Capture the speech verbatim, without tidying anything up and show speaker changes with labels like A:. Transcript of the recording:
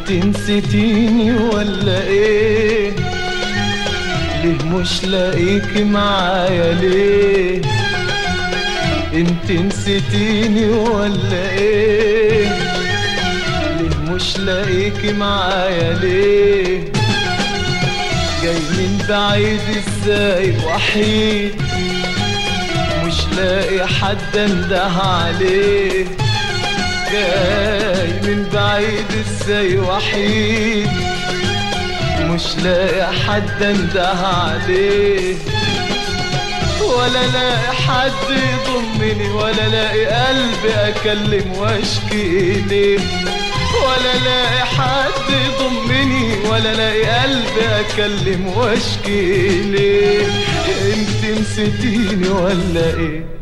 A: انت نسيتيني ولا ايه؟ ليه مش لاقيكي معايا ليه؟ انت نسيتيني ولا ايه؟ ليه مش لاقيكي معايا ليه؟ جاي من بعيد ازاي وحيد مش لاقي حد انده عليه. جاي من بعيد ازاي وحيد مش لاقي حد انده عليه. ولا لاقي حد يضمني ولا لاقي قلبي اكلم واشكي ليه. ولا لاقي حد يضمني ولا لاقي قلبي اكلم واشكي ليه. انت نسيتيني ولا ايه؟